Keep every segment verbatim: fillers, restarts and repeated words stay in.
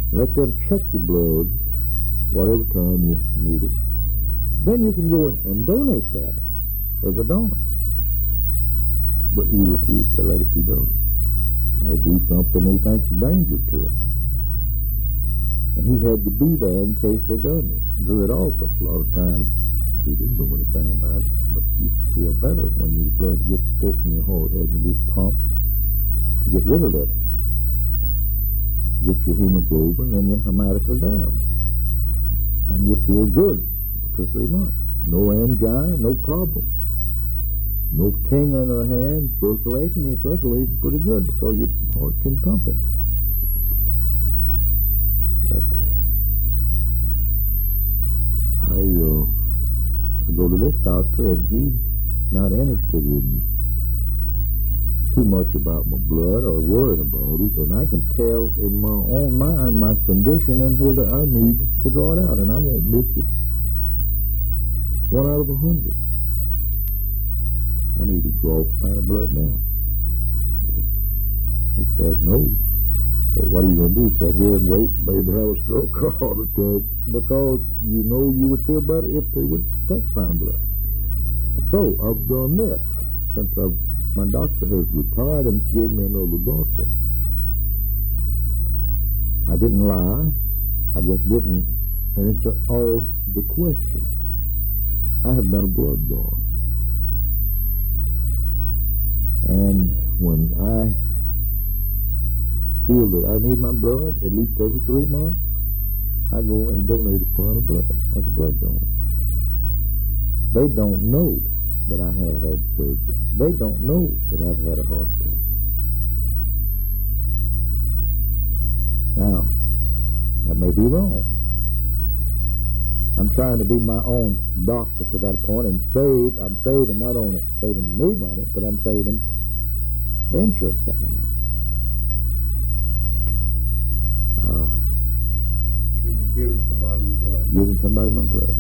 Let them check your blood whatever time you need it. Then you can go and donate that as a donor. But he refused to let it be done. They do something they think's a danger to it. And he had to be there in case they done it. Drew it off, but a lot of times he didn't know anything about it. But you feel better when your blood gets thick and your heart has to be pumped to get rid of that. Get your hemoglobin and your hematocrit down. And you feel good for two or three months. No angina, no problem. No tingling of the hand, circulation. Your circulation's pretty good because your heart can pump it. But I, uh, I go to this doctor, and he's not interested in too much about my blood or worrying about it, and I can tell in my own mind my condition and whether I need to draw it out, and I won't miss it. One out of a hundred. I need to draw a pint of blood now. But he says no. So what are you going to do? Sit here and wait, maybe have a stroke or heart attack? Because you know you would feel better if they would take a pint of blood. So I've done this since I've, my doctor has retired and gave me another doctor. I didn't lie. I just didn't answer all the questions. I have been a blood donor. And when I feel that I need my blood, at least every three months, I go and donate a pint of blood as a blood donor. They don't know that I have had surgery. They don't know that I've had a heart attack. Now, that may be wrong. I'm trying to be my own doctor to that point and save. I'm saving, not only saving me money, but I'm saving the insurance company money. Uh, Can you give somebody your blood? Giving somebody my blood.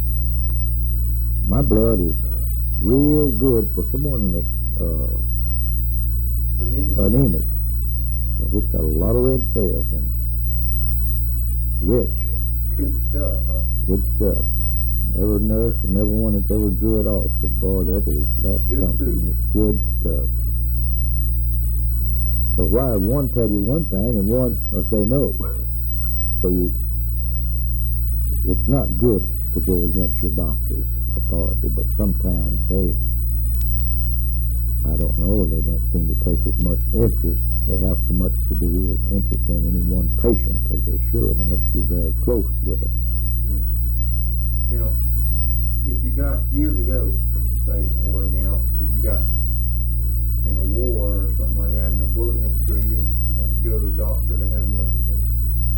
My blood is real good for someone that's uh, Anemic? anemic. Because it's got a lot of red cells in it. Rich. Good stuff, huh? Good stuff. Every nurse and everyone that's ever drew it off said, boy, that is, that's Good something soup. that's good stuff. So why would one tell you one thing and one will say no? So you, it's not good to go against your doctor's authority, but sometimes they, I don't know, they don't seem to take as much interest. They have so much to do with interest in any one patient as they should, unless you're very close with them. Yeah. Now, if you got years ago, say, or now, if you got in a war or something like that, and a bullet went through you, you have to go to the doctor to have him look at that.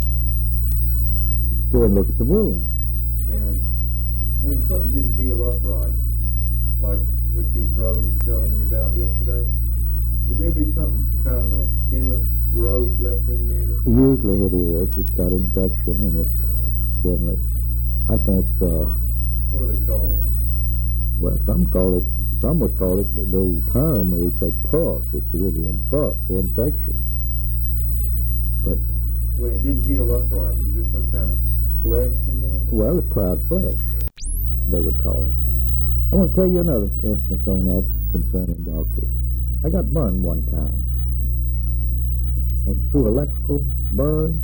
Go and look at the wound. And when something didn't heal up right, like what your brother was telling me about yesterday, would there be something kind of a skinless growth left in there? Usually it is. It's got infection and it's skinless. I think, uh, What do they call that? well, some call it, some would call it the old term where you'd say pus. It's really infu- infection. But, When it didn't heal up right, was there some kind of flesh in there? well, it's proud flesh, they would call it. I want to tell you another instance on that concerning doctors. I got burned one time. It was through electrical burn.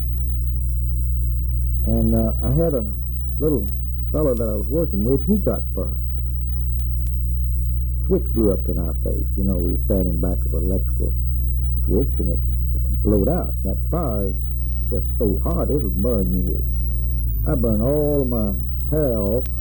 And uh, I had a little fellow that I was working with, he got burned. Switch blew up in our face. You know, we were standing back of an electrical switch, and it blowed out. That fire is just so hot, it'll burn you. I burned all of my hair off